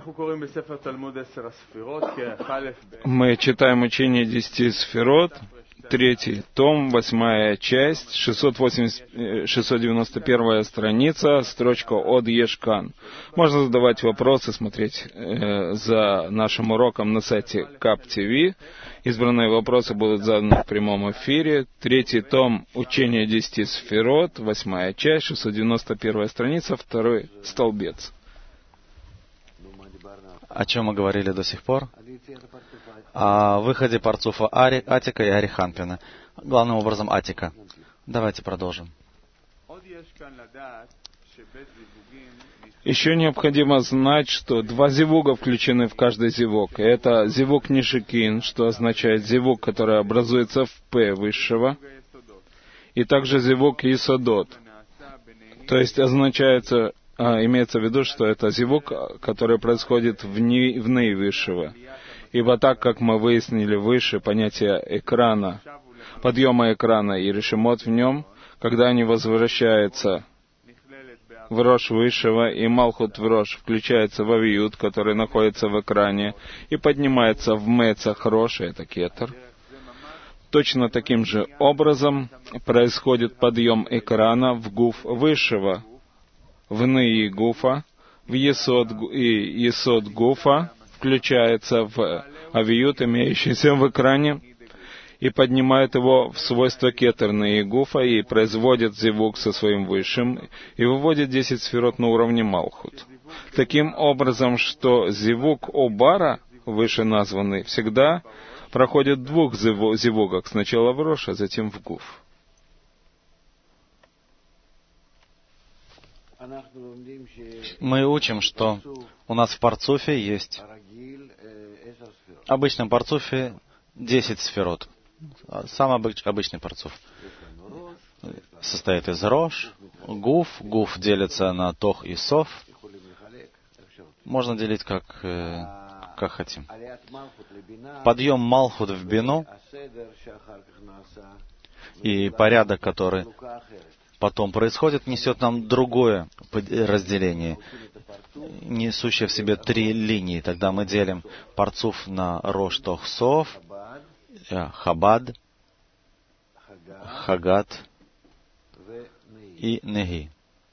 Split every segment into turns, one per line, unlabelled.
Мы читаем учение 10 сферот, 3 том, 8 часть, 691 страница, строчка от Ешкан. Можно задавать вопросы, смотреть за нашим уроком на сайте КАП ТВ. Избранные вопросы будут заданы в прямом эфире. 3 том, учение 10 сферот, 8 часть, 691 страница, 2 столбец.
О чем мы говорили до сих пор? О выходе парцуфа Атика и Ариханпина. Главным образом Атика. Давайте продолжим.
Еще необходимо знать, что 2 зивуга включены в каждый зивуг. Это зивуг Нишикин, что означает зивуг, который образуется в П высшего, и также зивуг Исодот. То есть имеется в виду, что это зивуг, который происходит в Ней высшего. Ибо так, как мы выяснили выше понятие экрана, подъема экрана и решимот в нем, когда они возвращаются в Рош высшего, и Малхут в Рош включается в Авиют, который находится в экране, и поднимается в Мецах Рош, это Кетер. Точно таким же образом происходит подъем экрана в Гуф высшего, в Ны Гуфа, в Есод Гуфа, включается в Авиют, имеющийся в экране, и поднимает его в свойства кетерные Гуфа, и производит зивук со своим высшим, и выводит 10 сферот на уровне Малхут. Таким образом, что зивук Обара, выше названный, всегда проходит в 2 зивугах, сначала в Рош, а затем в Гуф.
Мы учим, что у нас в парцуфе есть, в обычном парцуфе 10 сферот. Самый обычный парцуф состоит из Рош, Гуф. Гуф делится на Тох и Сов. Можно делить как хотим. Подъем Малхут в Бину и порядок, который потом происходит, несет нам другое разделение, несущее в себе 3 линии. Тогда мы делим парцуф на Рош, Тох, Сов, Хабад, Хагат и Неги.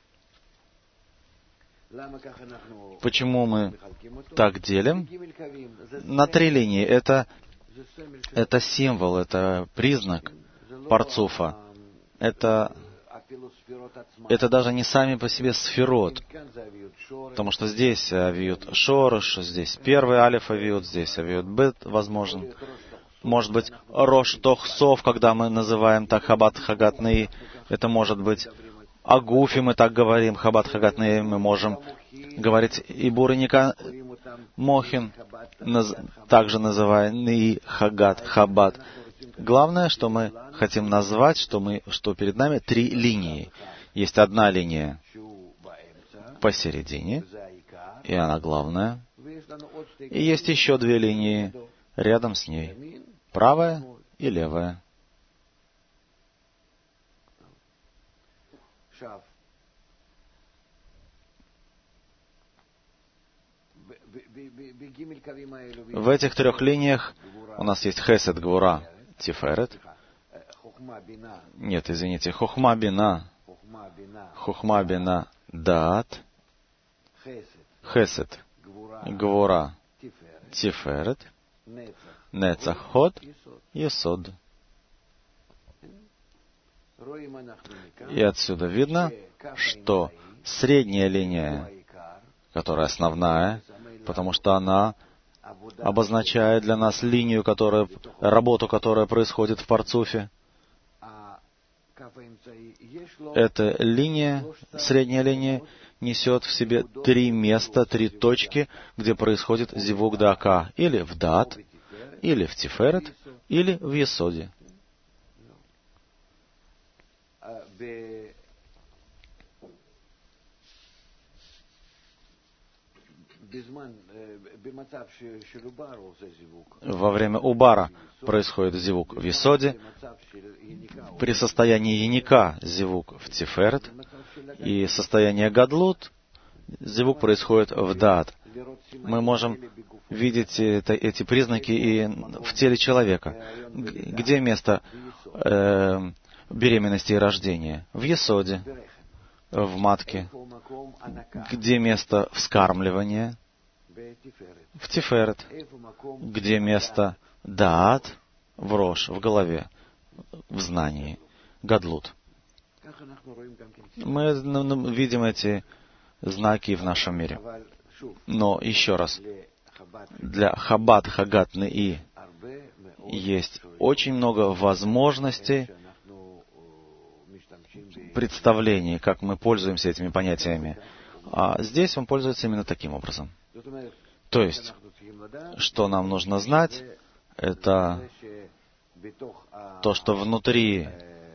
Почему мы так делим? На 3 линии. Это символ, это признак парцуфа. Это даже не сами по себе сферот. Потому что здесь авиют Шорош, здесь первый алиф авиют, здесь авиют бет возможен. Может быть, Рош Тох Сов, когда мы называем так Хабат Хагат Неи, это может быть о Гуфе мы так говорим, Хабат Хагат Неи, мы можем говорить и Бурыника Мохин, также называя Неи Хагат Хабат. Главное, что мы хотим назвать, что перед нами 3 линии. Есть одна линия посередине, и она главная. И есть еще 2 линии рядом с ней, правая и левая. В этих 3 линиях у нас есть Хесед, Гвура, Тиферет. Нет, извините, Хохма Бина, Даат, Хесед, Гвура, Тиферет, Нецах, Ход, Есод. И отсюда видно, что средняя линия, которая основная, потому что она обозначает для нас линию, работу, которая происходит в парцуфе. Эта линия, средняя линия, несет в себе 3 места, 3 точки, где происходит зивук дака, или в дат, или в тиферет, или в есоде. Во время убара происходит зивук в есоде, при состоянии яника зивук в тиферет, и состояние гадлут зивук происходит в дат. Мы можем видеть эти признаки и в теле человека. Где место беременности и рождения? В есоде, в матке. Где место вскармливания? В тиферет. Где место даат? В рош, в голове, в знании. Гадлут. Мы видим эти знаки в нашем мире. Но еще раз, для Хаббат, Хагат, Неи есть очень много возможностей представлений, как мы пользуемся этими понятиями. А здесь он пользуется именно таким образом. То есть, что нам нужно знать, это то, что внутри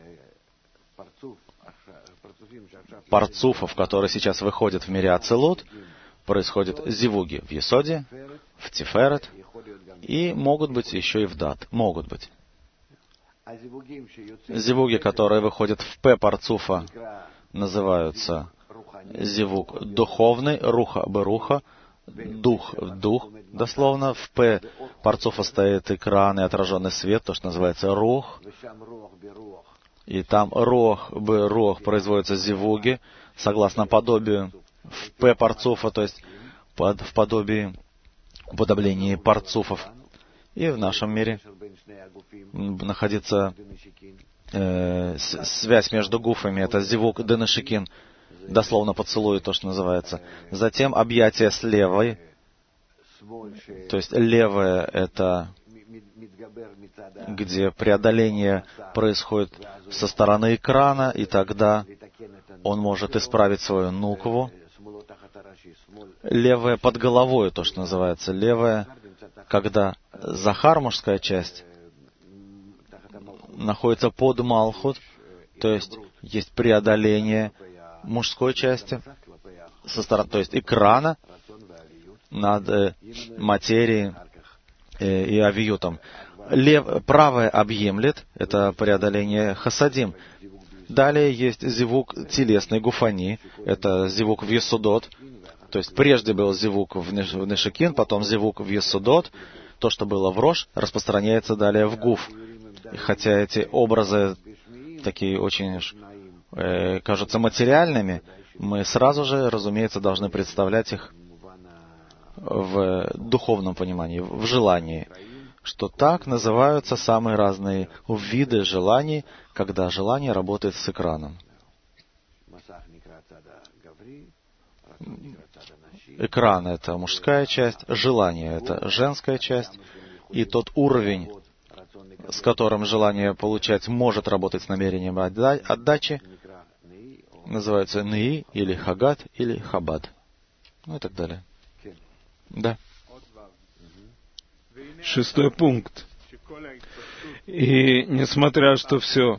парцуфов, которые сейчас выходят в мире Ацилут, происходят зивуги в Есоде, в Тиферет, и могут быть еще и в Дат. Могут быть. Зивуги, которые выходят в П парцуфа, называются зивуг духовный, руха беруха, дух в дух. Дословно в П парцуфа стоит экран и отраженный свет, то, что называется рух. И там рох, рох производятся зивуги, согласно подобию в П парцуфа, то есть в подобии, уподоблении парцуфов. И в нашем мире находится связь между гуфами, это зивуг денешикин, дословно поцелуй, то, что называется. Затем объятие с левой, то есть левое — это где преодоление происходит со стороны экрана, и тогда он может исправить свою нукву. Левое под головой, то, что называется левое, когда захар, мужская часть, находится под малхут, то есть есть преодоление мужской части, со стороны, то есть экрана над материей и авиютом. Правое объемлет, это преодоление хасадим. Далее есть зивук телесный, гуфани, это зивук в есудот. То есть прежде был зивук в нешикин, потом зивук в есудот. То, что было в рош, распространяется далее в гуф. И хотя эти образы такие очень кажутся материальными, мы сразу же, разумеется, должны представлять их в духовном понимании, в желании, что так называются самые разные виды желаний, когда желание работает с экраном. Экран — это мужская часть, желание — это женская часть, и тот уровень, с которым желание получать может работать с намерением отдачи, называется Неи, или Хагат, или Хабад. Ну и так далее. Да.
6 пункт. И несмотря что все,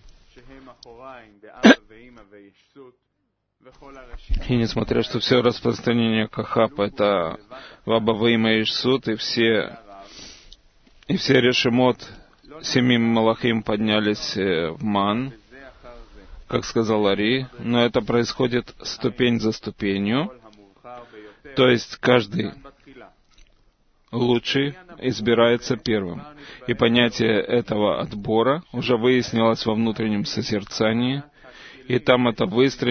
распространение Кахапа — это Вабаваима и Ишсут, и все решемот 7 Малахим поднялись в Ман, как сказал Ари, но это происходит ступень за ступенью, то есть каждый лучший избирается первым. И понятие этого отбора уже выяснилось во внутреннем созерцании, и там это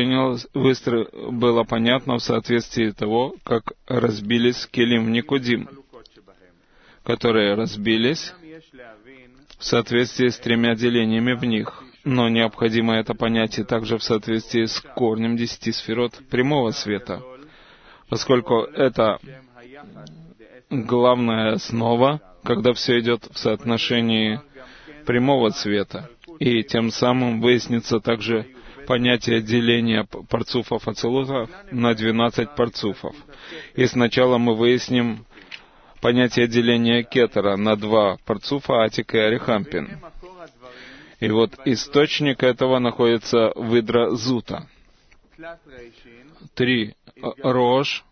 было понятно в соответствии того, как разбились келим в Никудим, которые разбились в соответствии с 3 делениями в них. Но необходимо это понятие также в соответствии с корнем 10 сферот прямого света, поскольку это главная основа, когда все идет в соотношении прямого цвета. И тем самым выяснится также понятие деления парцуфов ацилутов на 12 парцуфов. И сначала мы выясним понятие деления кетера на 2 парцуфа, Атик и Арихампин. И вот источник этого находится в Идра Зута. 3 рож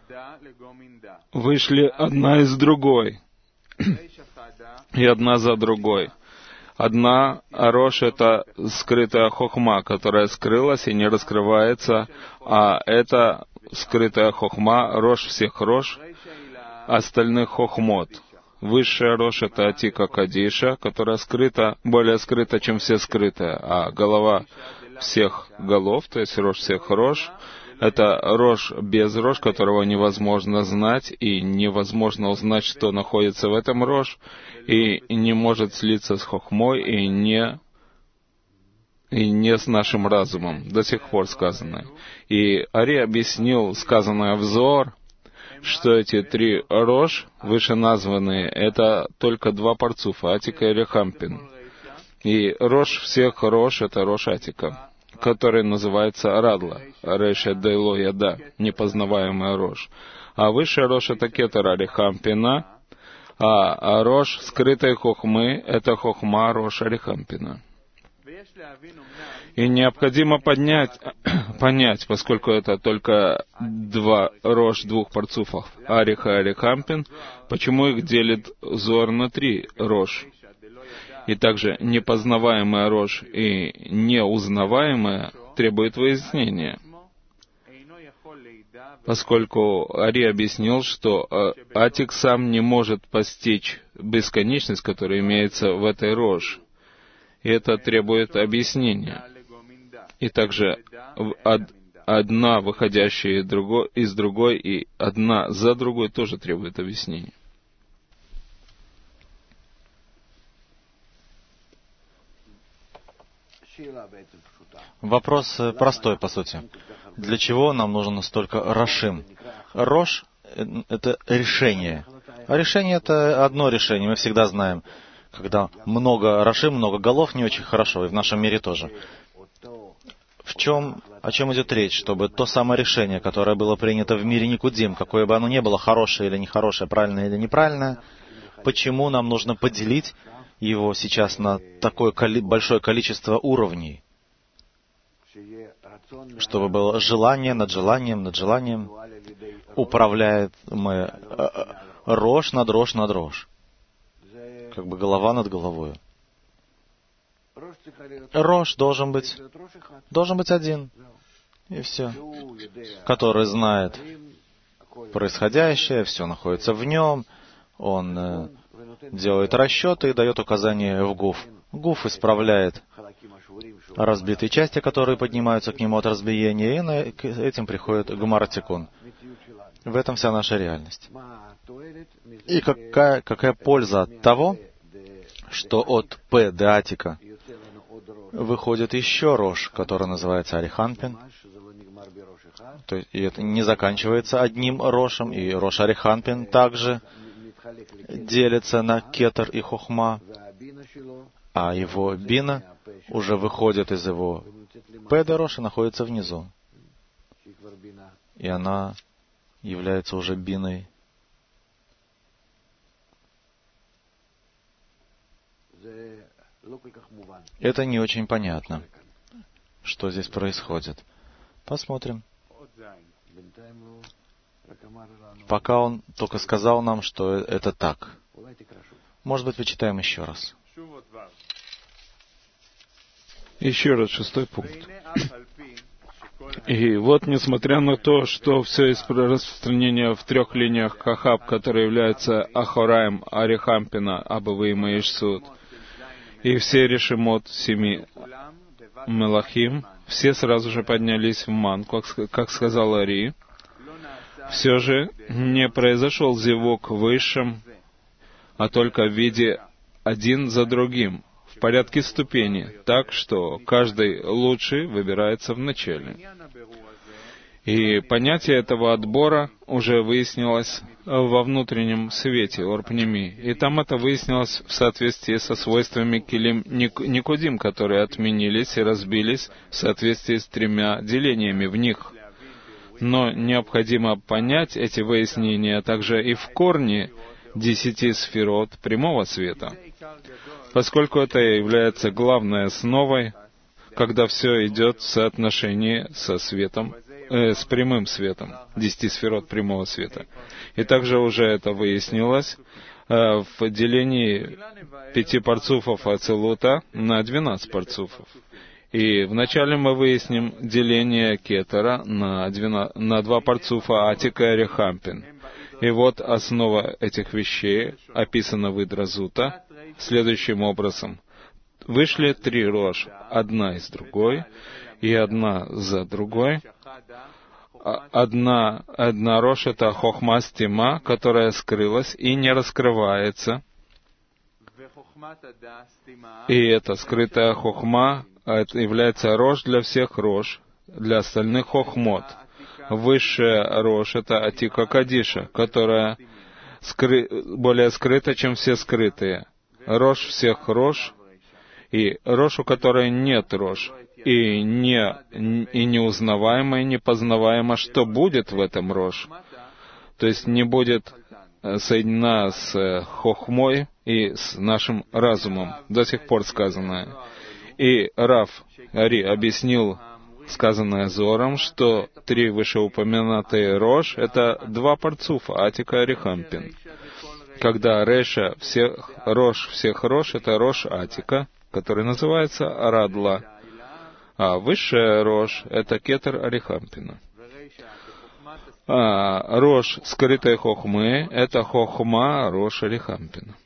вышли одна из другой, и одна за другой. Одна рож — это скрытая хохма, которая скрылась и не раскрывается, а это скрытая хохма, рош всех рош, остальных хохмот. Высшая рош — это Атика Кадиша, которая скрыта, более скрыта, чем все скрытые, а голова всех голов, то есть рош всех рош, это рош без рош, которого невозможно знать, и невозможно узнать, что находится в этом рош, и не может слиться с хохмой, и не с нашим разумом, до сих пор сказано. И Ари объяснил сказанное в Зоар, что эти три рош, вышеназванные, это только два парцуфа, Атика и Рехампин. И рош всех рош — это рош Атика, который называется Радла, Реша Дейло Яда, непознаваемая рош. А высшая рош — это Кетер Арихампина, а рош скрытой хохмы — это хохма рош Арихампина. И необходимо понять, поскольку это только два рош двух парцуфов, Ариха и Арихампин, почему их делит Зоар на три рош. И также непознаваемая рош и неузнаваемая требует выяснения. Поскольку Ари объяснил, что Атик сам не может постичь бесконечность, которая имеется в этой рош. И это требует объяснения. И также одна, выходящая из другой, и одна за другой тоже требует объяснения.
Вопрос простой, по сути. Для чего нам нужно столько рошим? Рош — это решение. А решение — это одно решение, мы всегда знаем. Когда много рошим, много голов, не очень хорошо, и в нашем мире тоже. О чем идет речь? Чтобы то самое решение, которое было принято в мире Никудим, какое бы оно ни было, хорошее или нехорошее, правильное или неправильное, почему нам нужно поделить его сейчас на такое большое количество уровней? Чтобы было желание над желанием, над желанием, управляет мы рош над рош над рош. Как бы голова над головой. Рош должен быть один. И все. Который знает происходящее, все находится в нем. Он делает расчеты и дает указания в гуф. Гуф исправляет разбитые части, которые поднимаются к нему от разбиения, и к этим приходит Гмара-Тикун. В этом вся наша реальность. И какая польза от того, что от П до Атика выходит еще рош, который называется Арихампин. То есть, и это не заканчивается одним рошем, и рош Арихампин также делится на кетер и хохма, а его бина уже выходит из его П до роша и находится внизу. И она является уже биной. Это не очень понятно, что здесь происходит. Посмотрим. Пока он только сказал нам, что это так. Может быть, почитаем еще раз.
Еще раз, 6 пункт. И вот, несмотря на то, что все из распространения в 3 линиях Кахаб, которые являются Ахораем, Арихампина, Абава и Ишсуд, и все решимот 7 Мелахим, все сразу же поднялись в ман, как сказал Ари. Все же не произошел зевок высшим, а только в виде один за другим, в порядке ступени, так что каждый лучший выбирается в начале. И понятие этого отбора уже выяснилось во внутреннем свете Орпними. И там это выяснилось в соответствии со свойствами Килим Никудим, которые отменились и разбились в соответствии с 3 делениями в них. Но необходимо понять эти выяснения также и в корне 10 сферот прямого света, поскольку это является главной основой, когда все идет в соотношении со светом, с прямым светом, 10 сферот прямого света. И также уже это выяснилось в делении 5 парцуфов Ацилута на 12 парцуфов. И вначале мы выясним деление кетера на два парцуфа Атика и Арихампин. И вот основа этих вещей описана в Идразута следующим образом. Вышли 3 рож, одна из другой, и одна за другой. Одна рожь — это хохма стима, которая скрылась и не раскрывается. И эта скрытая хохма это является рожь для всех рож, для остальных хохмот. Высшая рожь — это Атика Кадиша, которая более скрыта, чем все скрытые. Рожь всех рож, и рожь, у которой нет рож, и неузнаваемо, и непознаваемо, что будет в этом рож. То есть не будет соединена с хохмой и с нашим разумом, до сих пор сказанное. И Рав Ари объяснил сказанное Зором, что 3 вышеупомянутые рож — это 2 парцуфа, Атика и Арихампин. Когда Реша рож всех рож — это рож Атика, который называется Радла, а высшая рож — это кетер Арихампина. А рож скрытой хохмы — это хохма рож Арихампина.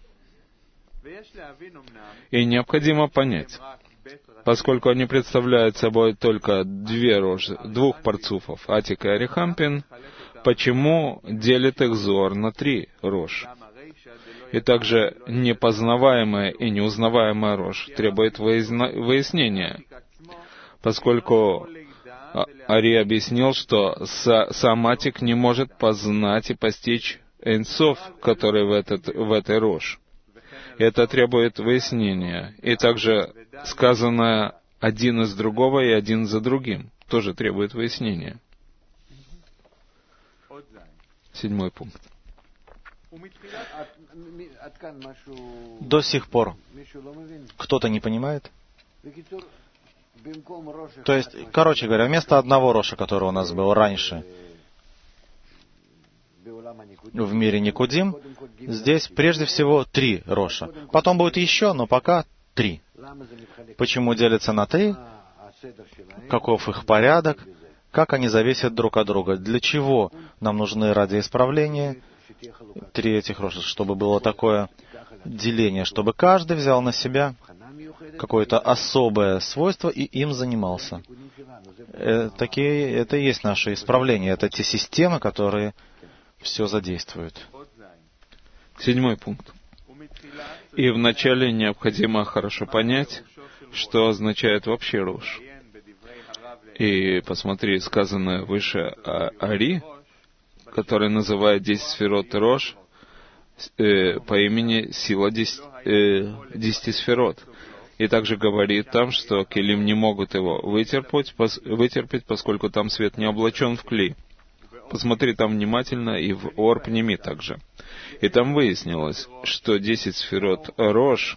И необходимо понять, поскольку они представляют собой только 2 парцуфов, Атик и Арихампин, почему делит их Зор на 3 рож? И также непознаваемая и неузнаваемая рож требует выяснения, поскольку Ари объяснил, что сам Атик не может познать и постичь Эйнсоф, который в этой рож. Это требует выяснения. И также сказанное один из другого и один за другим тоже требует выяснения. 7 пункт.
До сих пор кто-то не понимает? То есть, короче говоря, вместо одного роша, который у нас был раньше в мире Никудим, здесь прежде всего 3 роша. Потом будет еще, но пока 3. Почему делятся на 3? Каков их порядок? Как они зависят друг от друга? Для чего нам нужны ради исправления 3 этих роша? Чтобы было такое деление, чтобы каждый взял на себя какое-то особое свойство и им занимался. Это и есть наше исправление. Это те системы, которые все задействуют.
7 пункт. И вначале необходимо хорошо понять, что означает вообще рож. И посмотри сказанное выше Ари, который называет 10 сферот рож по имени сила 10 сферот. И также говорит там, что келим не могут его вытерпеть, поскольку там свет не облачен в клей. Посмотри там внимательно и в Ор Пними также. И там выяснилось, что 10 сферот рож,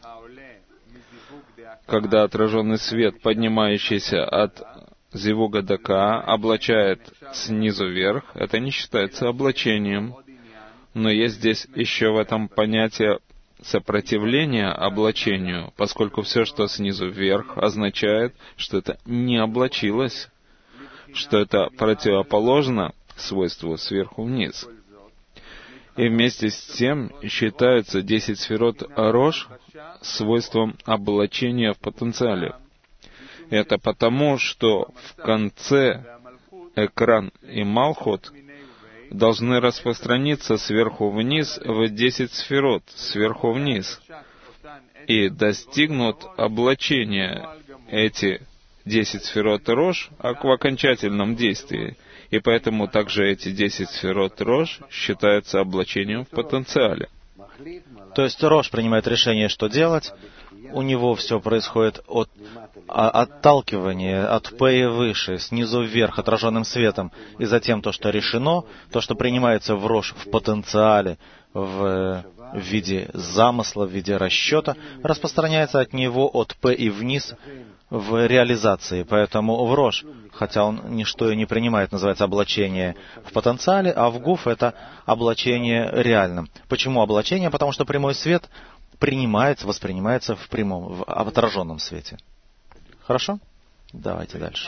когда отраженный свет, поднимающийся от зивуга дака, облачает снизу вверх, это не считается облачением. Но есть здесь еще в этом понятие сопротивления облачению, поскольку все, что снизу вверх, означает, что это не облачилось, что это противоположно свойству сверху вниз. И вместе с тем считаются 10 сферот рож свойством облачения в потенциале. Это потому, что в конце экран и Малхут должны распространиться сверху вниз в 10 сферот, сверху вниз, и достигнут облачения эти 10 сферот рож в окончательном действии. И поэтому также эти 10 сферот рож считаются облачением в потенциале.
То есть рож принимает решение, что делать. У него все происходит от отталкивания от П и выше, снизу вверх, отраженным светом. И затем то, что решено, то, что принимается в рож в потенциале, в виде замысла, в виде расчета, распространяется от него от П и вниз в реализации. Поэтому в рож, хотя он ничто и не принимает, называется облачение в потенциале, а в гуф это облачение реальным. Почему облачение? Потому что прямой свет воспринимается в прямом, в отраженном свете. Хорошо? Давайте дальше.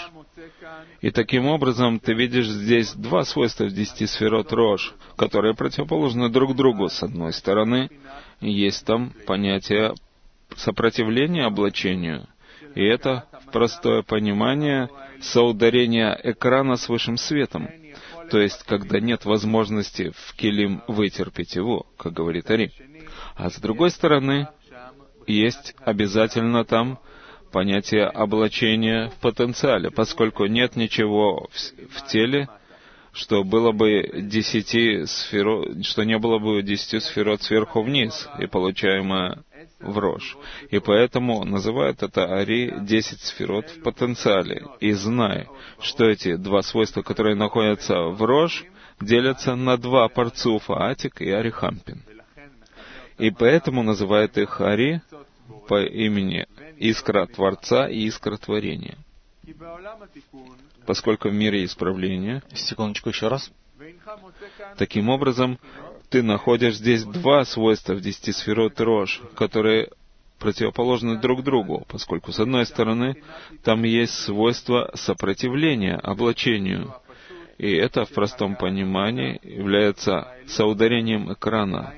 И таким образом ты видишь здесь два свойства в 10 сферот Рош, которые противоположны друг другу. С одной стороны, есть там понятие сопротивления облачению, и это простое понимание соударения экрана с высшим светом, то есть когда нет возможности в килим вытерпеть его, как говорит Ари. А с другой стороны, есть обязательно там понятие облачения в потенциале, поскольку нет ничего в теле, что было бы 10 сферот, что не было бы 10 сферот сверху вниз и получаемое в Рош. И поэтому называют это Ари 10 сферот в потенциале. И знай, что эти два свойства, которые находятся в Рош, делятся на два парцуфа, Атик и Арихампин. И поэтому называют их Ари по имени Искра Творца и Искра Творения. Поскольку в мире исправления...
Секундочку, еще раз.
Таким образом, ты находишь здесь два свойства в 10 сферот Рош, которые противоположны друг другу, поскольку, с одной стороны, там есть свойство сопротивления облачению, и это в простом понимании является соударением экрана,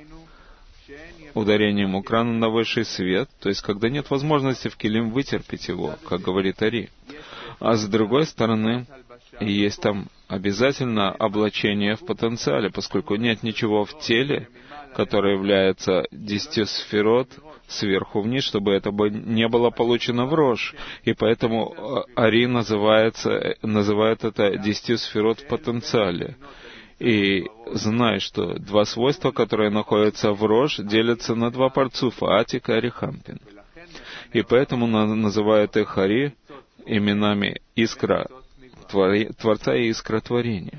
ударением экрана на высший свет, то есть когда нет возможности в килим вытерпеть его, как говорит Ари. А с другой стороны, есть там обязательно облачение в потенциале, поскольку нет ничего в теле, которое является 10 сферот сверху вниз, чтобы это не было получено в Рош. И поэтому Ари называет это 10 сферот в потенциале. И знай, что два свойства, которые находятся в Рош, делятся на два парцуфа, Атик и Арихампин. И поэтому называют их Ари именами Искра Творца и Искра Творения.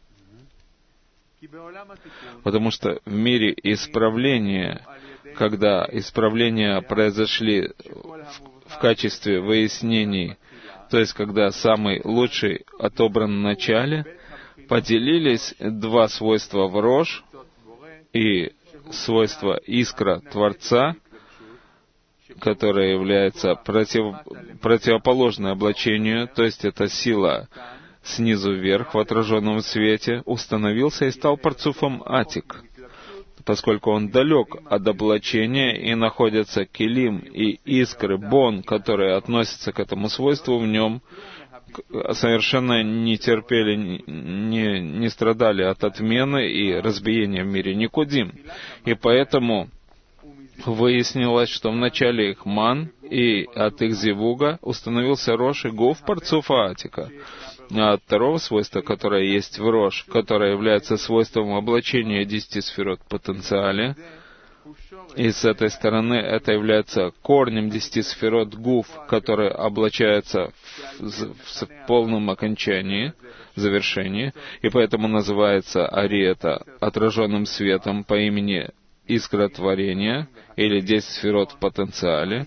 Потому что в мире исправления, когда исправления произошли в качестве выяснений, то есть когда самый лучший отобран в начале, поделились два свойства в Рош и свойство Искра Творца, которое является противоположной облачению, то есть это сила снизу вверх в отраженном свете, установился и стал парцуфом Атик, поскольку он далек от облачения и находятся килим и искры, бон, которые относятся к этому свойству в нем, совершенно не терпели, не страдали от отмены и разбиения в мире Никудим. И поэтому выяснилось, что в начале их ман и от их зивуга установился Рош и Гуф парцуфа Атика. А от второго свойства, которое есть в Рош, которое является свойством облачения 10 сферот в потенциале, и с этой стороны это является корнем 10 сферот Гуф, которые облачаются в полном окончании, завершении, и поэтому называется Ари это отраженным светом по имени Искра Творения, или 10 сферот в потенциале.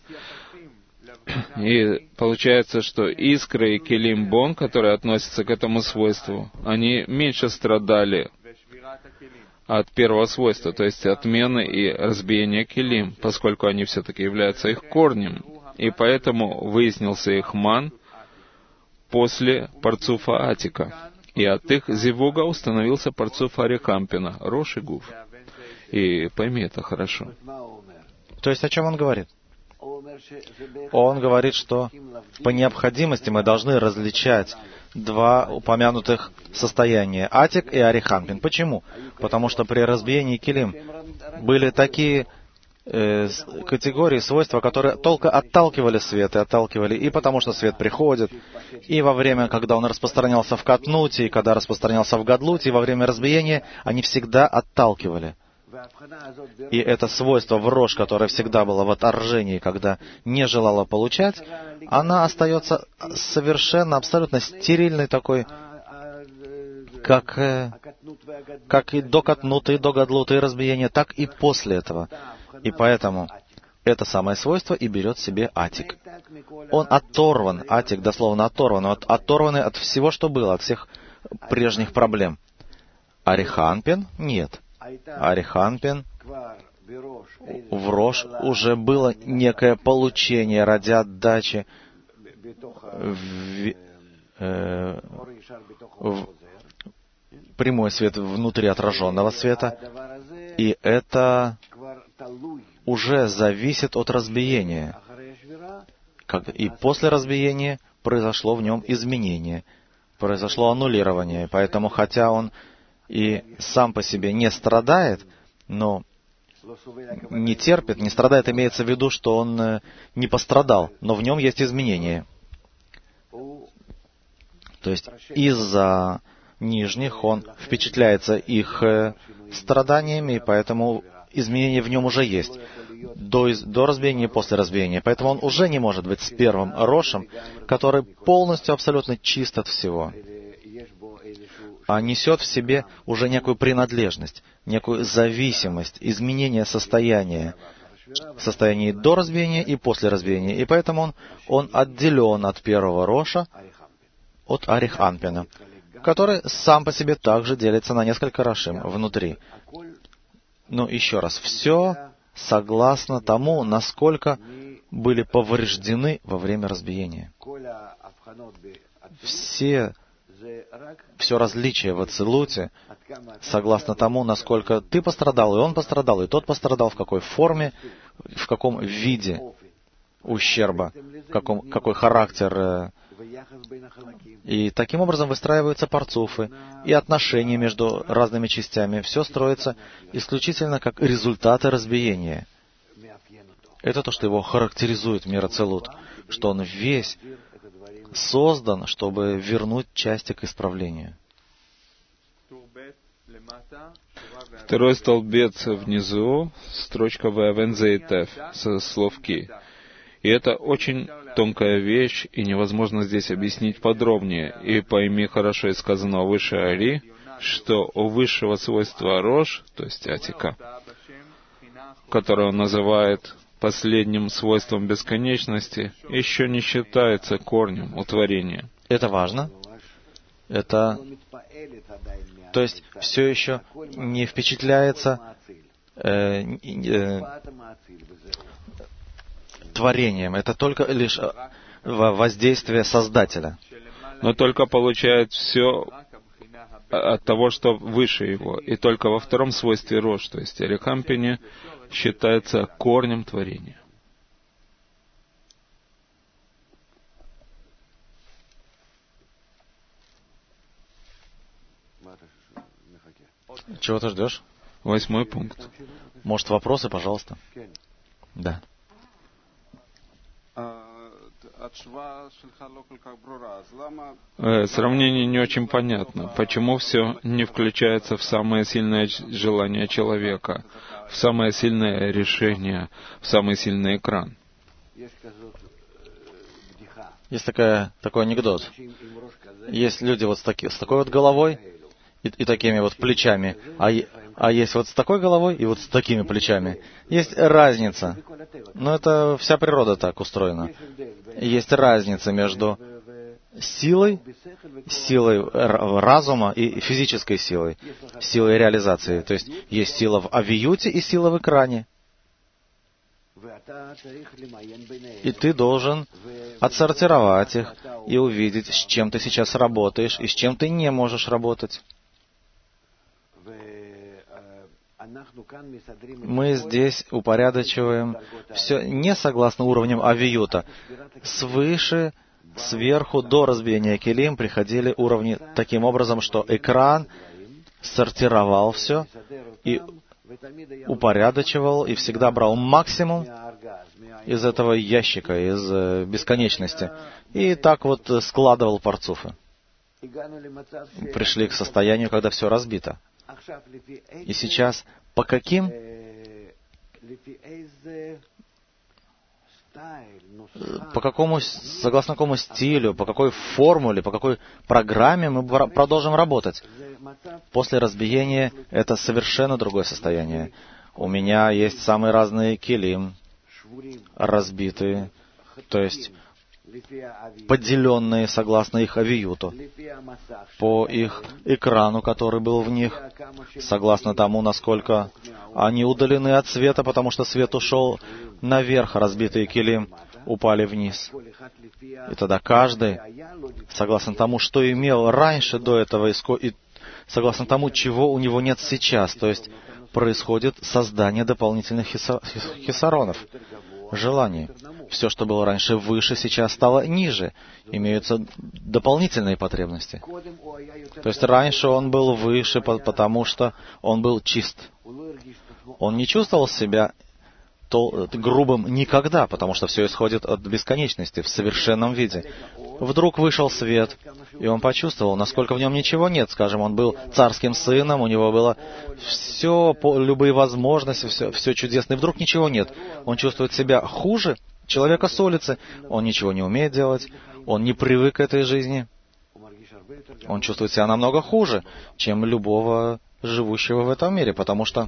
И получается, что искры и килим бон, которые относятся к этому свойству, они меньше страдали от первого свойства, то есть отмены и разбиения килим, поскольку они все-таки являются их корнем. И поэтому выяснился их ман после парцуфа Атика. И от их зивуга установился парцуф Арихампина, Рош и Гуф. И пойми это хорошо.
То есть о чем он говорит? Он говорит, что по необходимости мы должны различать два упомянутых состояния, Атик и Арихампин. Почему? Потому что при разбиении килим были такие категории, свойства, которые только отталкивали свет, и потому что свет приходит, и во время, когда он распространялся в Катнуте, и когда распространялся в Гадлуте, и во время разбиения, они всегда отталкивали. И это свойство в Рош, которое всегда было в отторжении, когда не желала получать, она остается совершенно, абсолютно стерильной такой, как и до Катнута, и до Гадлута, и разбиения, так и после этого. И поэтому это самое свойство и берет себе Атик. Он оторван, Атик дословно оторван, оторванный от всего, что было, от всех прежних проблем. Арихампин — нет. Арихампин в Рош уже было некое получение ради отдачи прямой свет внутри отраженного света, и это уже зависит от разбиения. И после разбиения произошло в нем изменение, произошло аннулирование. Поэтому, хотя он и сам по себе не страдает, но не терпит, не страдает, имеется в виду, что он не пострадал, но в нем есть изменение. То есть из-за нижних он впечатляется их страданиями, и поэтому изменение в нем уже есть. До разбиения и после разбиения. Поэтому он уже не может быть с первым рошем, который полностью, абсолютно чист от всего, а несет в себе уже некую принадлежность, некую зависимость, изменение состояния до разбиения и после разбиения. И поэтому он отделен от первого роша, от Арих Анпина, который сам по себе также делится на несколько рошим внутри. Но еще раз, все согласно тому, насколько были повреждены во время разбиения. Все различия в Ацилуте согласно тому, насколько ты пострадал, и он пострадал, и тот пострадал, в какой форме, в каком виде ущерба, какой характер. И таким образом выстраиваются парцуфы и отношения между разными частями. Все строится исключительно как результаты разбиения. Это то, что его характеризует мир Ацилут, что он весь создан, чтобы вернуть части к исправлению.
Второй столбец внизу, строчка «Вэвэнзэйтеф» со слов «ки». И это очень тонкая вещь, и невозможно здесь объяснить подробнее. И пойми хорошо, и сказано о высшей Ари, что у высшего свойства Рош, то есть Атика, которое он называет последним свойством бесконечности, еще не считается корнем у творения.
Это важно. То есть все еще не впечатляется творением. Это только лишь воздействие Создателя.
Но только получает все от того, что выше его. И только во втором свойстве Рош, то есть Арих Анпине, считается корнем творения.
Чего ты ждешь?
8 пункт.
Может, вопросы, пожалуйста? Да.
Сравнение не очень понятно. Почему все не включается в самое сильное желание человека, в самое сильное решение, в самый сильный экран?
Есть такой анекдот. Есть люди вот с такой вот головой и такими вот плечами, а есть вот с такой головой и вот с такими плечами. Есть разница. Но это вся природа так устроена. Есть разница между силой разума и физической силой реализации. То есть есть сила в авиюте и сила в экране. И ты должен отсортировать их и увидеть, с чем ты сейчас работаешь и с чем ты не можешь работать. Мы здесь упорядочиваем все не согласно уровням авиюта. Свыше, сверху, до разбиения келим приходили уровни таким образом, что экран сортировал все и упорядочивал, и всегда брал максимум из этого ящика, из бесконечности. И так вот складывал парцуфы. Пришли к состоянию, когда все разбито. И сейчас по согласно какому стилю, по какой формуле, по какой программе мы продолжим работать? После разбиения это совершенно другое состояние. У меня есть самые разные келим, разбитые, то есть поделенные согласно их авиюту, по их экрану, который был в них, согласно тому, насколько они удалены от света, потому что свет ушел наверх, разбитые килим упали вниз. И тогда каждый, согласно тому, что имел раньше до этого, и согласно тому, чего у него нет сейчас, то есть происходит создание дополнительных хисаронов, желаний. Все, что было раньше выше, сейчас стало ниже. Имеются дополнительные потребности. То есть раньше он был выше, потому что он был чист. Он не чувствовал себя грубым никогда, потому что все исходит от бесконечности, в совершенном виде. Вдруг вышел свет, и он почувствовал, насколько в нем ничего нет. Скажем, он был царским сыном, у него было все, любые возможности, все чудесно, и вдруг ничего нет. Он чувствует себя хуже человека с улицы, он ничего не умеет делать, он не привык к этой жизни. Он чувствует себя намного хуже, чем любого живущего в этом мире, потому что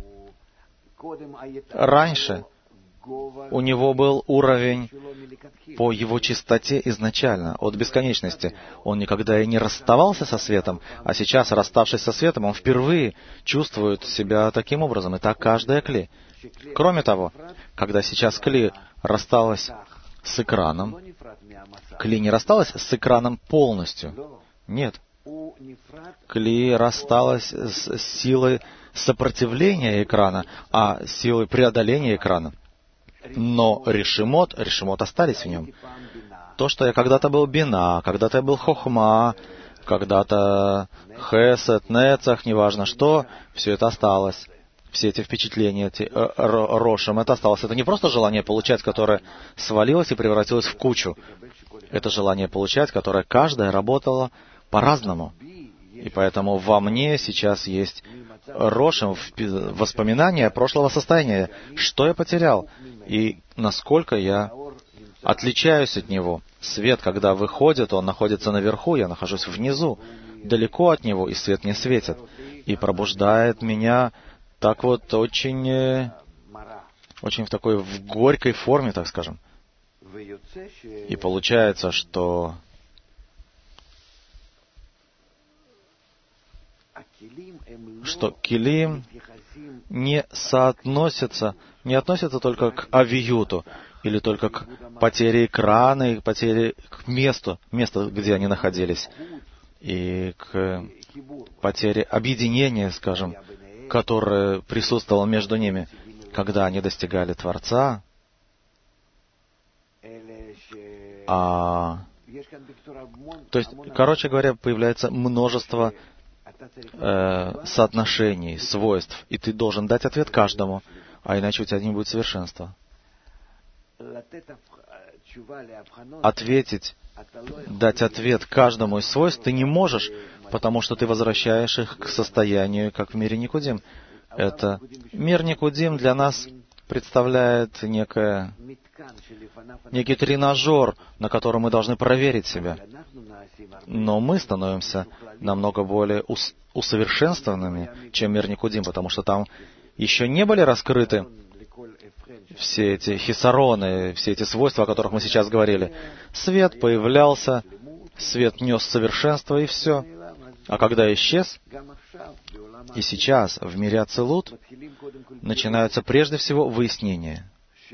раньше у него был уровень по его чистоте изначально, от бесконечности. Он никогда и не расставался со светом, а сейчас, расставшись со светом, он впервые чувствует себя таким образом. И так каждая кли. Кроме того, когда сейчас кли рассталась с экраном, кли не рассталась с экраном полностью. Нет. Кли рассталась с силой сопротивления экрана, а силой преодоления экрана. Но решимот остались в нем. То, что я когда-то был бина, когда-то я был хохма, когда-то хесед, нецах, неважно что, все это осталось. Все эти впечатления, эти рошем, это осталось. Это не просто желание получать, которое свалилось и превратилось в кучу. Это желание получать, которое каждое работало по-разному. И поэтому во мне сейчас есть рошем, воспоминания прошлого состояния. Что я потерял? И насколько я отличаюсь от него. Свет, когда выходит, он находится наверху, я нахожусь внизу, далеко от него, и свет не светит. И пробуждает меня так вот очень в такой в горькой форме, так скажем. И получается, что килим не относится только к авиюту, или только к потере экрана, и к месту, где они находились, и к потере объединения, скажем, которое присутствовало между ними, когда они достигали Творца. То есть, короче говоря, появляется множество соотношений, свойств, и ты должен дать ответ каждому, а иначе у тебя не будет совершенства. Дать ответ каждому из свойств ты не можешь, потому что ты возвращаешь их к состоянию, как в мире Никудим. Мир Никудим для нас представляет некий тренажер, на котором мы должны проверить себя. Но мы становимся намного более усовершенствованными, чем мир Никудим, потому что там еще не были раскрыты все эти хисароны, все эти свойства, о которых мы сейчас говорили. Свет появлялся, свет нес совершенство, и все. А когда исчез, и сейчас в мире Ацилут начинаются прежде всего выяснения.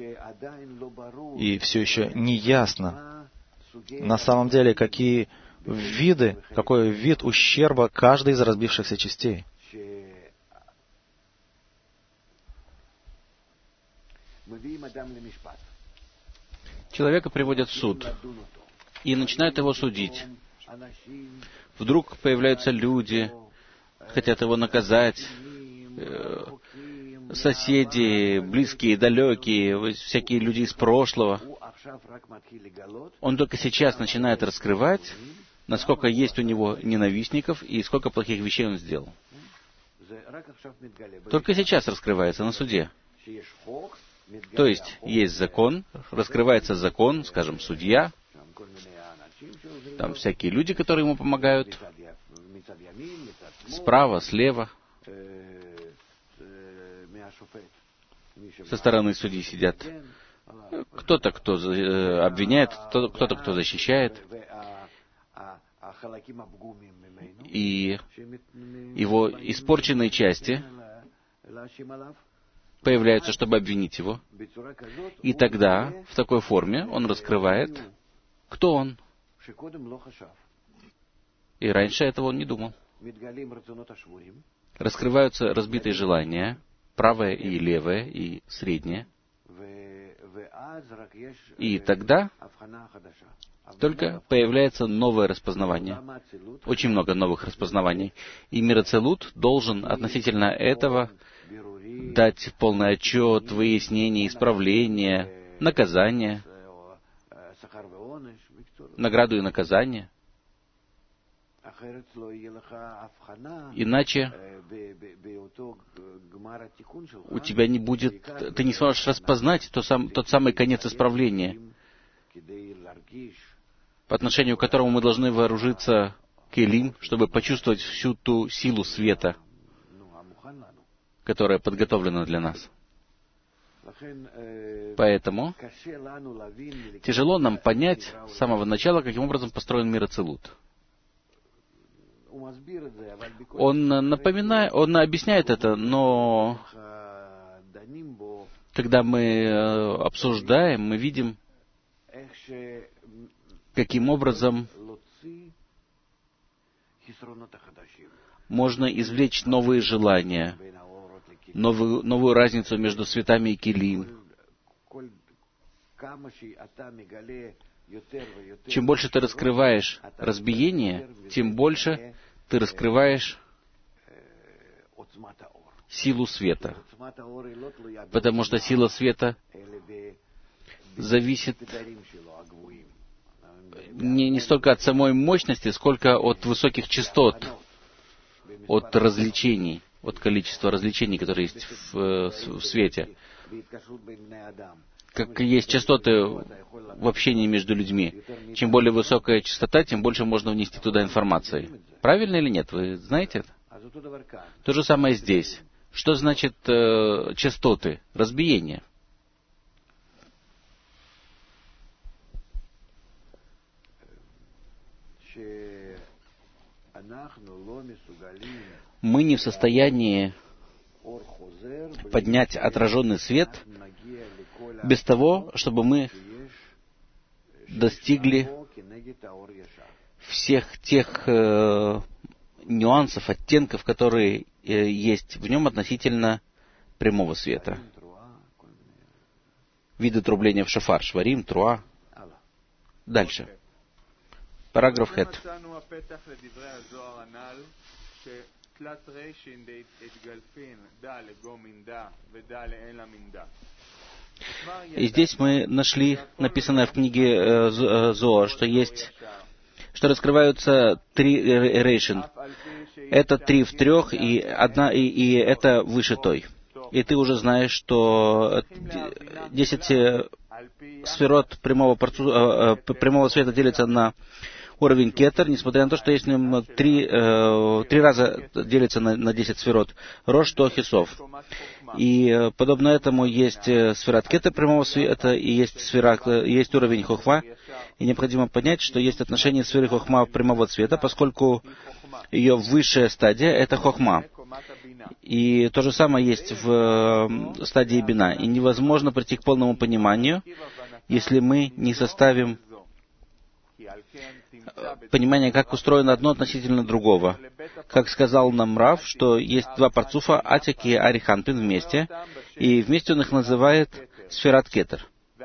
И все еще не ясно, на самом деле, какой вид ущерба каждой из разбившихся частей.
Человека приводят в суд и начинают его судить. Вдруг появляются люди, хотят его наказать, соседи, близкие, далекие, всякие люди из прошлого. Он только сейчас начинает раскрывать, насколько есть у него ненавистников и сколько плохих вещей он сделал. Только сейчас раскрывается на суде. То есть закон, раскрывается закон, скажем, судья, там всякие люди, которые ему помогают, справа, слева, со стороны судьи сидят Кто-то, кто обвиняет, кто-то, кто защищает. И его испорченные части появляются, чтобы обвинить его. И тогда, в такой форме, он раскрывает, кто он. И раньше этого он не думал. Раскрываются разбитые желания, правое и левое, и среднее. И тогда только появляется новое распознавание. Очень много новых распознаваний. И мир Ацилут должен относительно этого дать полный отчет, выяснение, исправление, наказание, награду и наказание. Иначе у тебя не будет, ты не сможешь распознать тот самый конец исправления, по отношению к которому мы должны вооружиться келим, чтобы почувствовать всю ту силу света, которая подготовлена для нас. Поэтому тяжело нам понять с самого начала, каким образом построен мир Ацилут. Он объясняет это, но когда мы обсуждаем, мы видим, каким образом можно извлечь новые желания, новую разницу между светами и келим. Чем больше ты раскрываешь разбиение, тем больше ты раскрываешь силу света. Потому что сила света зависит не столько от самой мощности, сколько от высоких частот, от развлечений, от количества развлечений, которые есть в свете. Как есть частоты в общении между людьми. Чем более высокая частота, тем больше можно внести туда информации. Правильно или нет? Вы знаете это? То же самое здесь. Что значит частоты? Разбиение. Мы не в состоянии поднять отраженный свет без того, чтобы мы достигли всех тех нюансов, оттенков, которые есть в нем относительно прямого света. Виды трубления в шофар, шварим, труа. Дальше. Параграф Хет. И здесь мы нашли, написанное в книге Зоар, что раскрываются три рейшин. Это 3 в 3, и это выше той. И ты уже знаешь, что 10 сферот прямого света делятся на уровень кетер, несмотря на то, что есть в нем 3 раза делится на 10 сферот. Рош, Тох и Сов. И подобно этому есть сферат кетер прямого света, и есть уровень хохма. И необходимо понять, что есть отношение сферы хохма прямого цвета, поскольку ее высшая стадия — это хохма. И то же самое есть в стадии бина. И невозможно прийти к полному пониманию, если мы не составим понимание, как устроено одно относительно другого. Как сказал нам Рав, что есть два парцуфа, Атик и Ариханпин вместе, и вместе он их называет сферат кетер.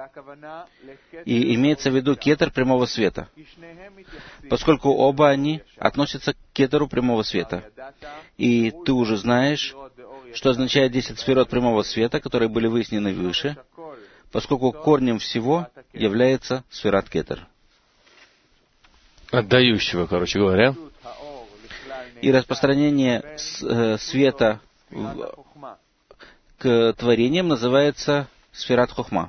И имеется в виду кетер прямого света, поскольку оба они относятся к кетеру прямого света. И ты уже знаешь, что означает 10 сферот прямого света, которые были выяснены выше, поскольку корнем всего является сферат кетер.
Отдающего, короче говоря.
И распространение света к творениям называется сферат хохма.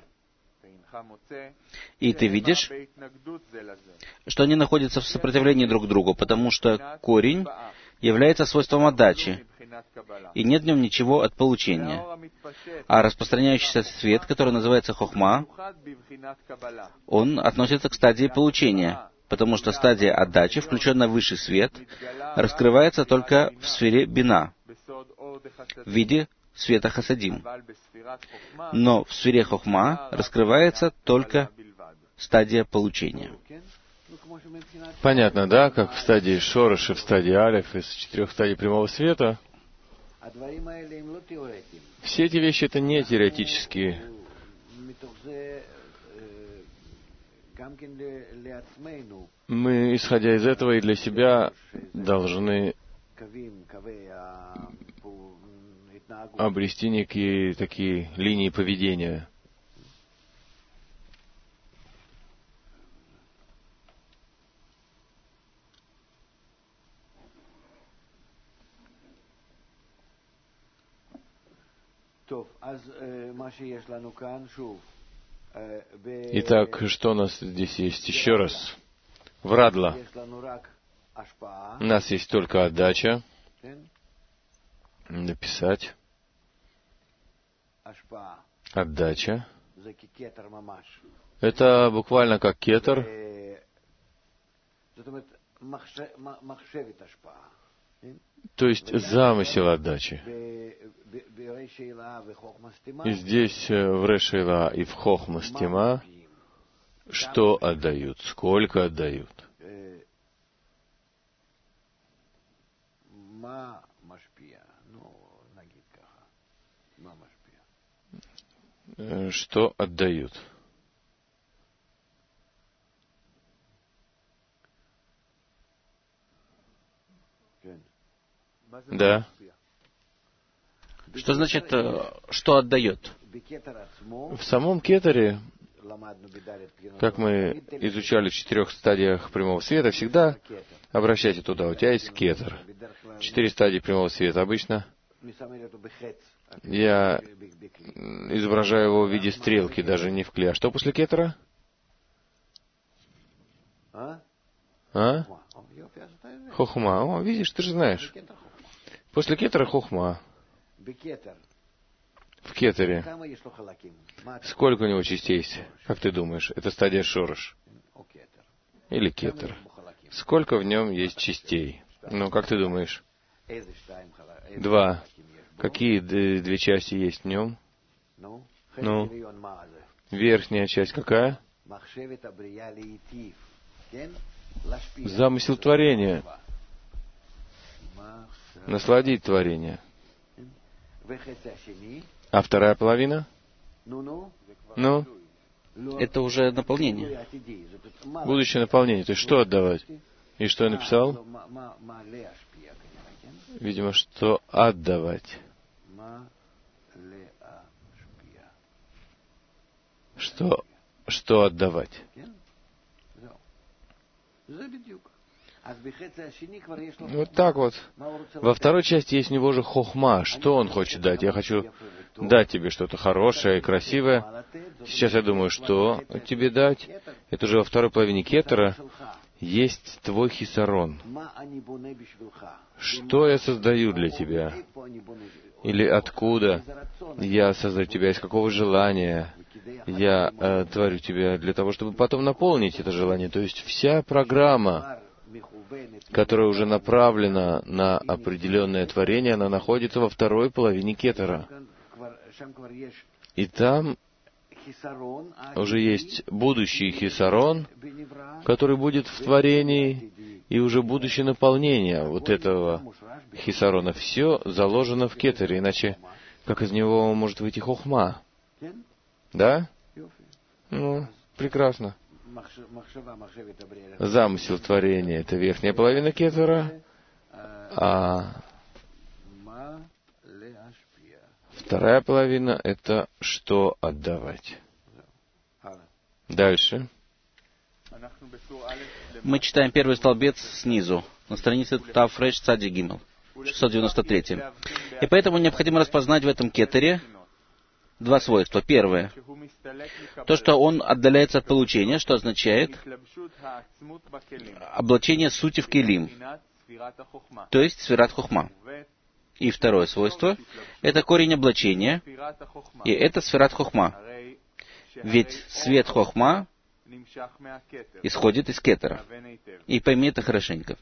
И ты видишь, что они находятся в сопротивлении друг к другу, потому что корень является свойством отдачи, и нет в нем ничего от получения. А распространяющийся свет, который называется хохма, он относится к стадии получения, потому что стадия отдачи, включенная в высший свет, раскрывается только в сфере бина, в виде света хасадим. Но в сфере хохма раскрывается только стадия получения.
Понятно, да? Как в стадии Шорош и в стадии Алеф, из 4 стадий прямого света. Все эти вещи — это не теоретические. Мы, исходя из этого, и для себя должны обрести некие такие линии поведения. Итак, что у нас здесь есть? Еще раз. В Радла у нас есть только отдача. Написать. Отдача. Это буквально как кетер. То есть замысел отдачи. И здесь в Решейла и в Хохма-Стима что отдают, сколько отдают. Что отдают. Да.
Что значит, что отдает?
В самом кетере, как мы изучали в 4 стадиях прямого света, всегда обращайте туда. У тебя есть кетер. 4 стадии прямого света. Обычно я изображаю его в виде стрелки, даже не в кле. А что после кетера? А? Хохма. О, видишь, ты же знаешь. После кетера хохма. В кетере. Сколько у него частей есть? Как ты думаешь? Это стадия Шорош. Или кетер. Сколько в нем есть частей? Ну, как ты думаешь? 2. Какие 2 части есть в нем? Ну, верхняя часть какая? Замысел творения. Насладить творение. А вторая половина? Ну?
Это уже наполнение.
Будущее наполнение. То есть что отдавать? И что я написал? Видимо, что отдавать. Что отдавать? Вот так вот. Во второй части есть у него же хохма. Что он хочет дать? Я хочу дать тебе что-то хорошее и красивое. Сейчас я думаю, что тебе дать? Это уже во второй половине кетера есть твой хисарон. Что я создаю для тебя? Или откуда я создаю тебя? Из какого желания я творю тебя для того, чтобы потом наполнить это желание? То есть вся программа, которая уже направлена на определенное творение, она находится во второй половине кетера. И там уже есть будущий хисарон, который будет в творении, и уже будущее наполнение вот этого хисарона. Все заложено в кетере, иначе как из него может выйти хохма? Да? Ну, прекрасно. Замысел творения — это верхняя половина кетера, а вторая половина — это что отдавать. Дальше.
Мы читаем первый столбец снизу, на странице Тафреш Цади Гимел, 693. И поэтому необходимо распознать в этом кетере 2 свойства. Первое. То, что он отдаляется от получения, что означает облачение сути в келим. то есть сферат хохма. И второе свойство — это корень облачения, и это сферат хохма. Ведь свет хохма исходит из кетера. И пойми это хорошенько.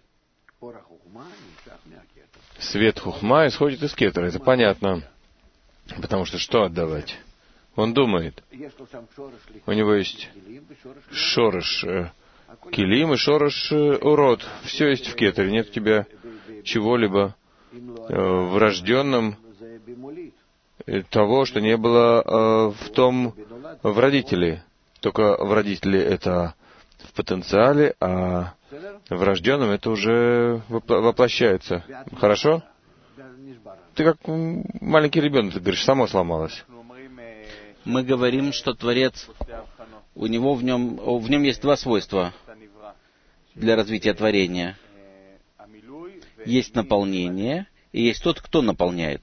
Свет хухма исходит из кетера, это понятно. Потому что отдавать? Он думает. У него есть шорыш килим и шорыш урод. Все есть в кетере. Нет у тебя чего-либо врожденном того, что не было в родителе. Только в родителе это в потенциале, а в рожденном это уже воплощается. Хорошо? Ты как маленький ребенок, ты говоришь, само сломалось.
Мы говорим, что Творец, в нем есть два свойства для развития творения. Есть наполнение, и есть тот, кто наполняет.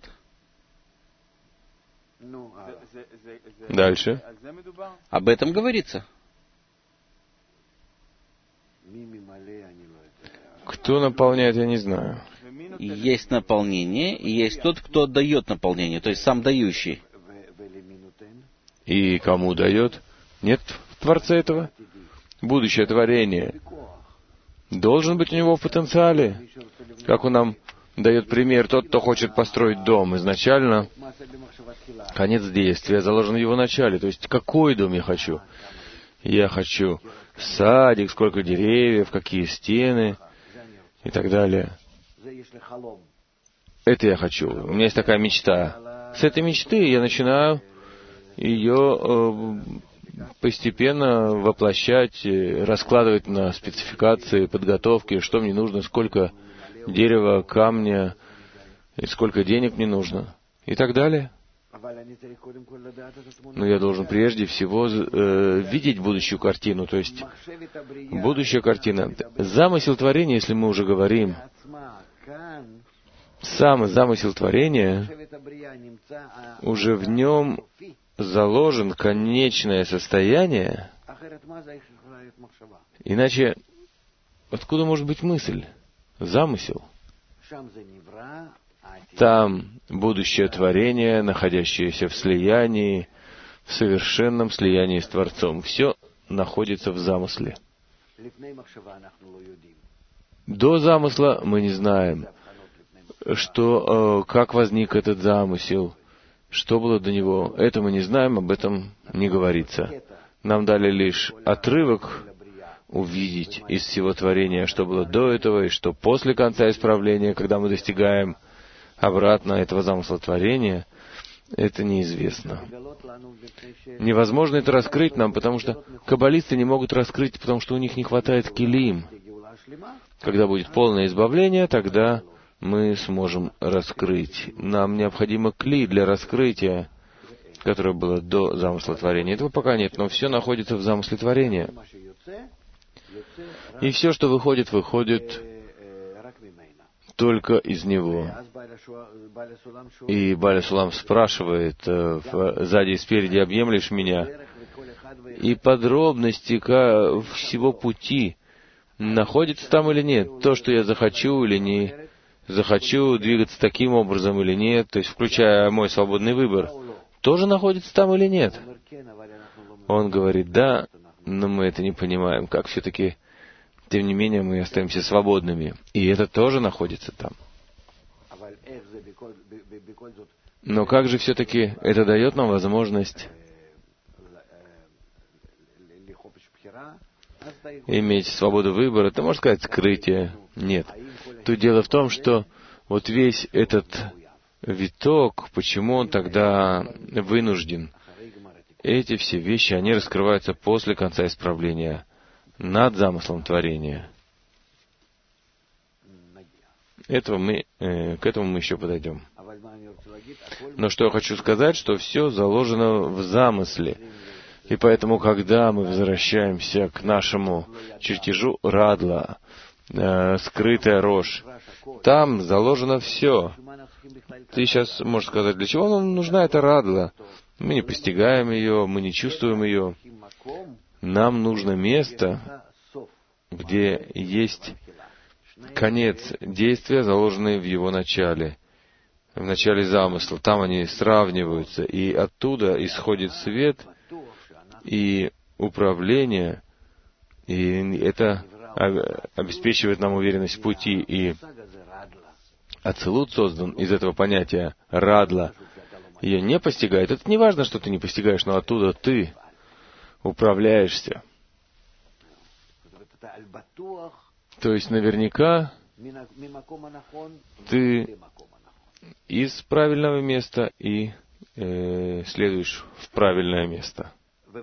Дальше.
Об этом говорится.
Кто наполняет, я не знаю.
Есть наполнение, и есть тот, кто дает наполнение, то есть сам дающий.
И кому дает? Нет в Творце этого? Будущее творение должен быть у него в потенциале. Как он нам дает пример, тот, кто хочет построить дом изначально, конец действия заложен в его начале. То есть, какой дом я хочу? Я хочу садик, сколько деревьев, какие стены и так далее. Это я хочу. У меня есть такая мечта. С этой мечты я начинаю ее постепенно воплощать, раскладывать на спецификации, подготовки, что мне нужно, сколько дерева, камня, и сколько денег мне нужно, и так далее. Но я должен прежде всего видеть будущую картину, то есть будущая картина. Замысел творения, если мы уже говорим, сам замысел творения, уже в нем заложен конечное состояние, иначе откуда может быть мысль, замысел? Там будущее творение, находящееся в слиянии, в совершенном слиянии с Творцом. Все находится в замысле. До замысла мы не знаем, как возник этот замысел, что было до него. Это мы не знаем, об этом не говорится. Нам дали лишь отрывок увидеть из всего творения, что было до этого и что после конца исправления, когда мы достигаем обратно этого замысла творения, это неизвестно. Невозможно это раскрыть нам, потому что каббалисты не могут раскрыть, потому что у них не хватает килим. Когда будет полное избавление, тогда мы сможем раскрыть. Нам необходимо кли для раскрытия, которое было до замысла творения. Этого пока нет, но все находится в замысле творения. И все, что выходит только из него. И Баля Сулам спрашивает сзади и спереди, объемлешь меня? И подробности всего пути находятся там или нет? То, что я захочу или не захочу двигаться таким образом или нет, то есть включая мой свободный выбор, тоже находится там или нет? Он говорит, да, но мы это не понимаем, как все-таки, тем не менее, мы остаемся свободными. И это тоже находится там. Но как же все-таки это дает нам возможность иметь свободу выбора? Это, можно сказать, скрытие. Нет. Тут дело в том, что вот весь этот виток, почему он тогда вынужден? Эти все вещи, они раскрываются после конца исправления, над замыслом творения. К этому мы еще подойдем. Но что я хочу сказать, что все заложено в замысле. И поэтому, когда мы возвращаемся к нашему чертежу Радла, скрытая рожь, там заложено все. Ты сейчас можешь сказать, для чего нам нужна эта Радла? Мы не постигаем ее, мы не чувствуем ее. Нам нужно место, где есть конец действия, заложенный в его начале, в начале замысла. Там они сравниваются, и оттуда исходит свет и управление, и это обеспечивает нам уверенность в пути. И Ацилут создан из этого понятия радла. Ее не постигает. Это не важно, что ты не постигаешь, но оттуда ты управляешься. То есть наверняка ты из правильного места и следуешь в правильное место.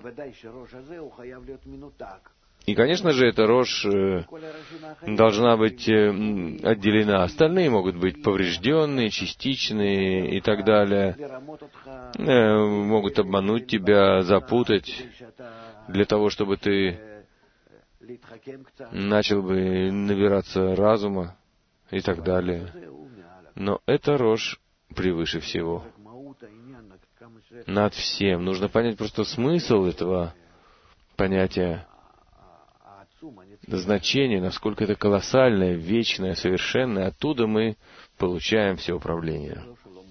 И, конечно же, эта рожь должна быть отделена. Остальные могут быть поврежденные, частичные и так далее. Могут обмануть тебя, запутать, для того, чтобы ты начал бы набираться разума и так далее. Но эта рожь превыше всего. Над всем. Нужно понять просто смысл этого понятия, значение, насколько это колоссальное, вечное, совершенное. Оттуда мы получаем все управление.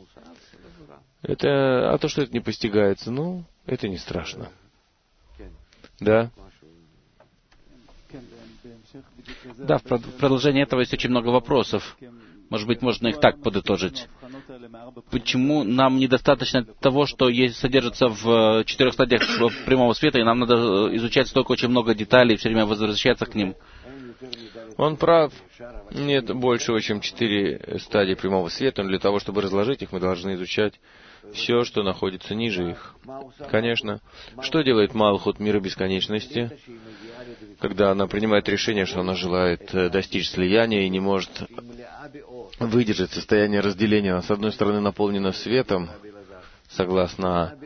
Это, а то, что это не постигается, ну, это не страшно. Да?
Да, в продолжение этого есть очень много вопросов. Может быть, можно их так подытожить. Почему нам недостаточно того, что содержится в 4 стадиях прямого света, и нам надо изучать столько очень много деталей, все время возвращаться к ним?
Он прав. Нет большего, чем 4 стадии прямого света, но для того, чтобы разложить их, мы должны изучать все, что находится ниже их. Конечно. Что делает Малхут, мира бесконечности, когда она принимает решение, что она желает достичь слияния и не может выдержать состояние разделения? Она, с одной стороны, наполнена светом, согласно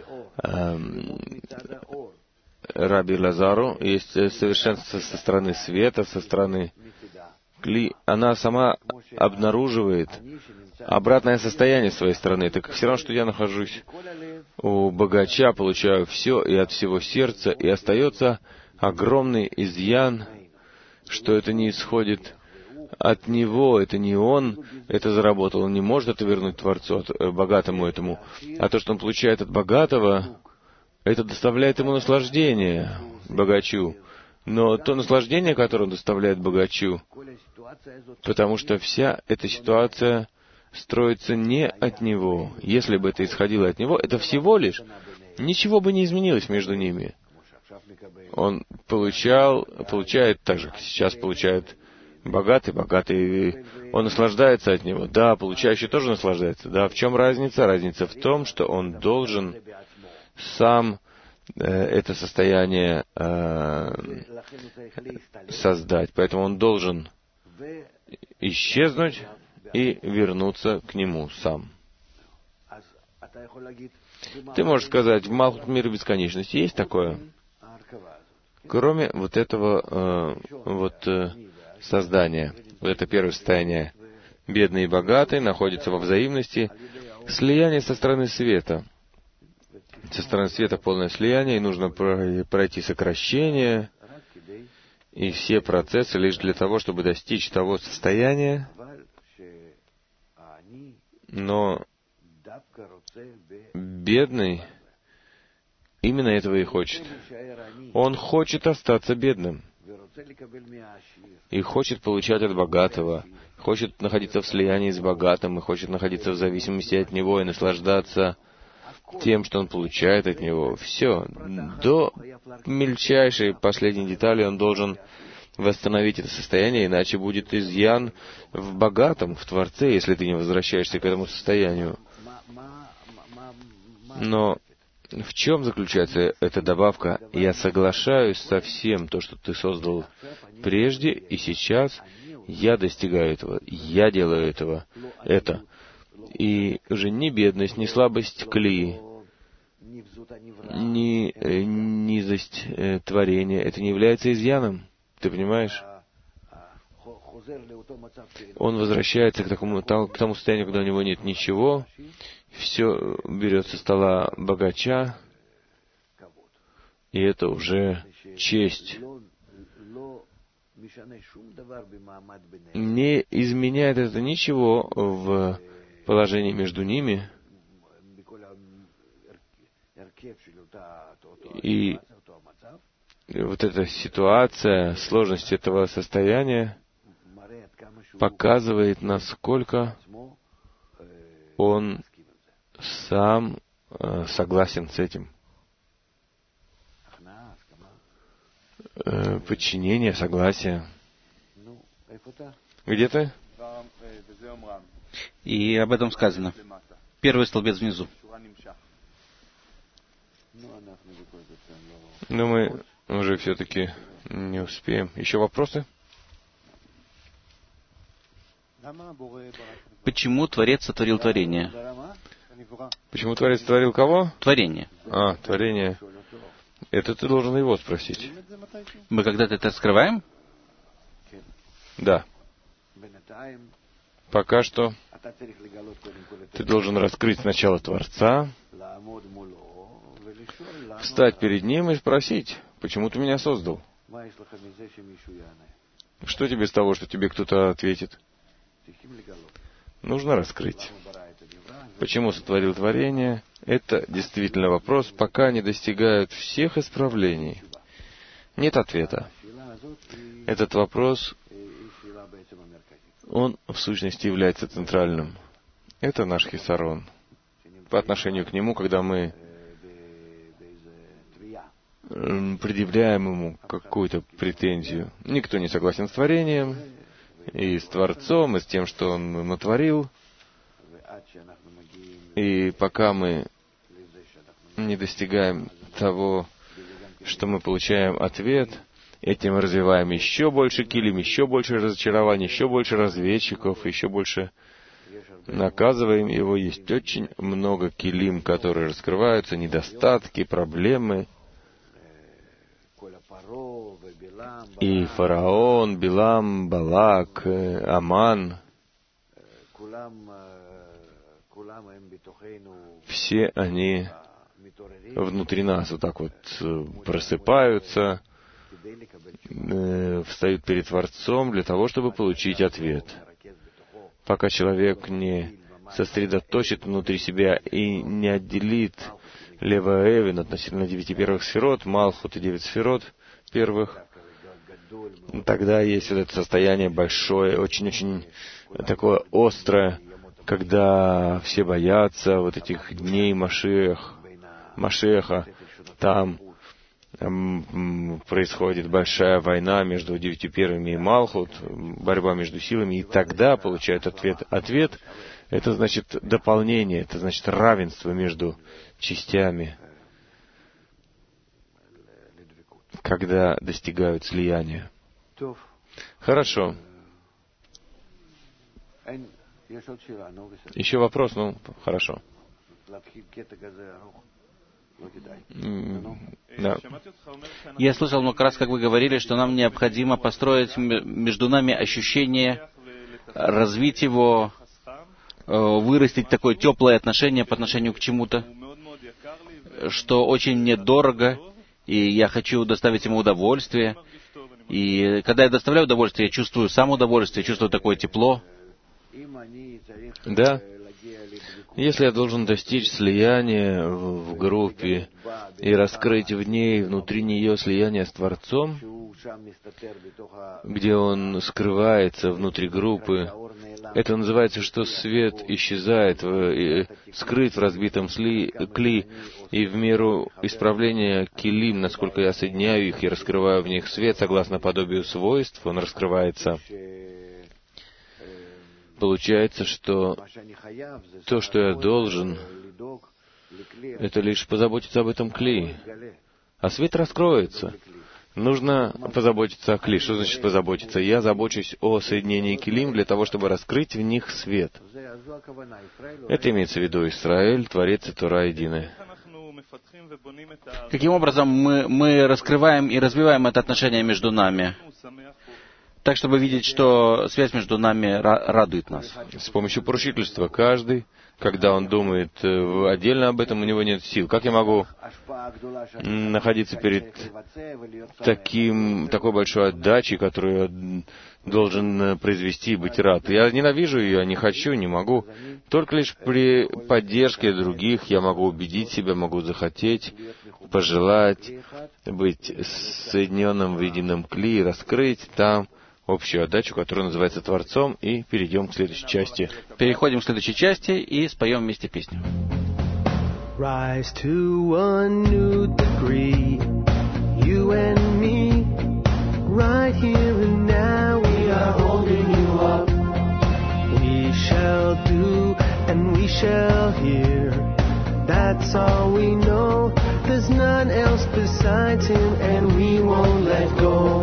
Раби Лазару, есть совершенство со стороны света, со стороны кли. Она сама обнаруживает обратное состояние своей стороны. Это все равно, что я нахожусь у богача, получаю все и от всего сердца, и остается огромный изъян, что это не исходит от него, это не он это заработал, он не может это вернуть Творцу, богатому этому, а то, что он получает от богатого, это доставляет ему наслаждение, богачу. Но то наслаждение, которое он доставляет богачу, потому что вся эта ситуация строится не от него. Если бы это исходило от него, это всего лишь, ничего бы не изменилось между ними. Он получает так же, как сейчас получает богатый, он наслаждается от него. Да, получающий тоже наслаждается. Да, в чем разница? Разница в том, что он должен сам это состояние создать. Поэтому он должен исчезнуть и вернуться к нему сам. Ты можешь сказать, в Малхут мира бесконечности есть такое? Кроме вот этого создания, вот это первое состояние, бедный и богатый находятся во взаимности, слияние со стороны света. Со стороны света полное слияние, и нужно пройти сокращение, и все процессы лишь для того, чтобы достичь того состояния, но бедный именно этого и хочет. Он хочет остаться бедным и хочет получать от богатого, хочет находиться в слиянии с богатым, и хочет находиться в зависимости от него и наслаждаться тем, что он получает от него. Все. До мельчайшей последней детали он должен восстановить это состояние, иначе будет изъян в богатом, в Творце, если ты не возвращаешься к этому состоянию. Но в чем заключается эта добавка? Я соглашаюсь со всем то, что ты создал прежде, и сейчас я достигаю этого, я делаю это. И уже ни бедность, ни слабость кли, ни низость творения, это не является изъяном. Ты понимаешь? Он возвращается к тому состоянию, когда у него нет ничего, все берет со стола богача, и это уже честь. не изменяет это ничего в положении между ними, и вот эта ситуация, сложность этого состояния показывает, насколько он сам согласен с этим. Подчинение, согласие. Где ты?
И об этом сказано. Первый столбец внизу.
Но мы уже все-таки не успеем. Еще вопросы?
Почему Творец сотворил творение?
Почему Творец творил кого?
Творение.
Творение. Это ты должен его спросить.
Мы когда-то это скрываем?
Да. Пока что ты должен раскрыть сначала Творца, встать перед Ним и спросить, почему ты меня создал? Что тебе с того, что тебе кто-то ответит? Нужно раскрыть. Почему сотворил творение? Это действительно вопрос, пока не достигают всех исправлений. Нет ответа. Этот вопрос, он в сущности является центральным. Это наш хисарон. По отношению к нему, когда мы предъявляем ему какую-то претензию. Никто не согласен с творением, и с Творцом, и с тем, что Он натворил. И пока мы не достигаем того, что мы получаем ответ, этим развиваем еще больше килим, еще больше разочарований, еще больше разведчиков, еще больше наказываем его. Есть очень много килим, которые раскрываются, недостатки, проблемы. И фараон, Билам, Балак, Аман, все они внутри нас вот так вот просыпаются, встают перед Творцом для того, чтобы получить ответ. Пока человек не сосредоточит внутри себя и не отделит Лева Эвин относительно 9 первых сферот, Малхут и 9 сферот первых, тогда есть вот это состояние большое, очень-очень такое острое, когда все боятся вот этих дней Машеха. Там происходит большая война между 9 первыми и Малхут, борьба между силами, и тогда получают ответ. Ответ — это значит дополнение, это значит равенство между частями, когда достигают слияния. Хорошо. Еще вопрос? Ну, хорошо. Да.
Я слышал много раз, как вы говорили, что нам необходимо построить между нами ощущение, развить его, вырастить такое теплое отношение по отношению к чему-то, что очень мне дорого, и я хочу доставить ему удовольствие. И когда я доставляю удовольствие, я чувствую сам удовольствие, чувствую такое тепло.
Да. Если я должен достичь слияния в группе и раскрыть в ней, внутри нее слияние с Творцом, где он скрывается внутри группы, это называется, что свет исчезает, скрыт в разбитом кли, и в меру исправления килим, насколько я соединяю их и раскрываю в них свет, согласно подобию свойств, он раскрывается. Получается, что то, что я должен, это лишь позаботиться об этом кли. А свет раскроется. Нужно позаботиться о кли. Что значит позаботиться? Я забочусь о соединении килим для того, чтобы раскрыть в них свет. Это имеется в виду Израиль, Творец и Тора единое.
Каким образом мы раскрываем и развиваем это отношение между нами? Так, чтобы видеть, что связь между нами радует нас.
С помощью поручительства. Каждый когда он думает отдельно об этом, у него нет сил. Как я могу находиться перед такой большой отдачей, которую я должен произвести и быть рад? Я ненавижу ее, не хочу, не могу. Только лишь при поддержке других я могу убедить себя, могу захотеть, пожелать быть соединенным в едином кли, раскрыть там общую отдачу, которая называется Творцом, и перейдем к следующей части.
Переходим к следующей части и споем вместе песню.
Rise to a new degree, you and me, right here and now we are holding you up. We shall do and we shall hear, that's all we know, there's none else besides him and we won't let go.